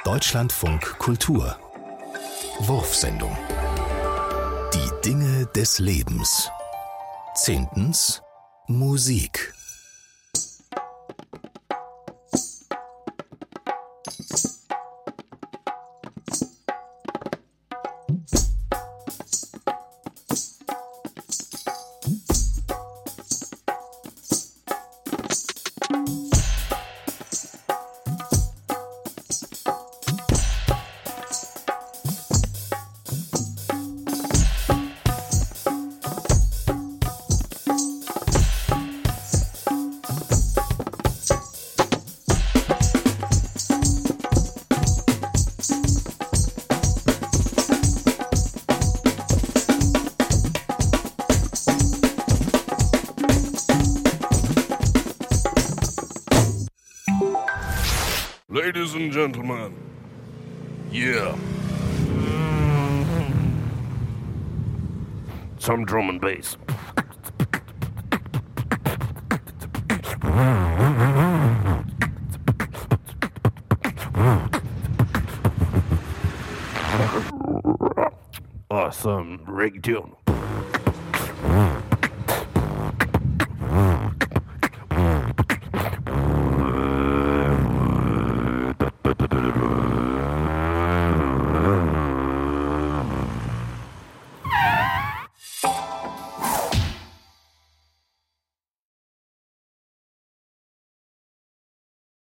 Deutschlandfunk Kultur Wurfsendung. Die Dinge des Lebens. 10. Musik. Ladies and gentlemen, yeah. Some drum and bass. Some reggaeton.